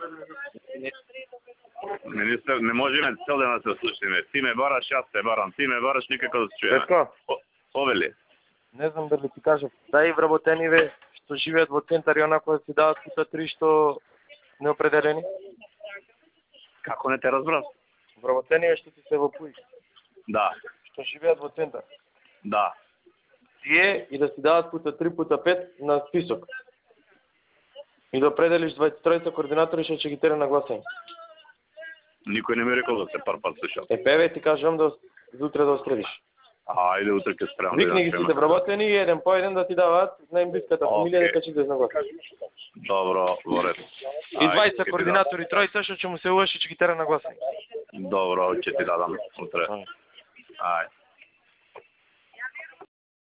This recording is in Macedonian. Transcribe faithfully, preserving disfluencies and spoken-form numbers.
Министер, не можеме цел ден да се слушаме. Ти ме бараш, јас те барам. Ти ме бараш, никако да се чуеме. Петко? Овели? Не знам дали ти кажав. Дај вработениве што живеат во центар и онако да си дават пута три што неопределени. Како не те разбрав? Вработениве што ти се во Пуј. Да. Што живеат во центар. Да. Тие и да си дават пута три пута пет на список. И да определиш дваесет и тројца координатори што ќе ги тера на гласање. Никој не ми рекол да се пар пат слушал. Е, певе ти кажам да за утре да остредиш. Ајде, утре ќе спремам. Викни ги сите вработени и еден по еден да ти дават на им блиската фамилија дека ќе идеш на глас. Добро, во ред. И дваесет координатори, тројца што ќе му се уваши, ќе ги тера на гласање. Добро, ќе ти дадам утре. Ајде.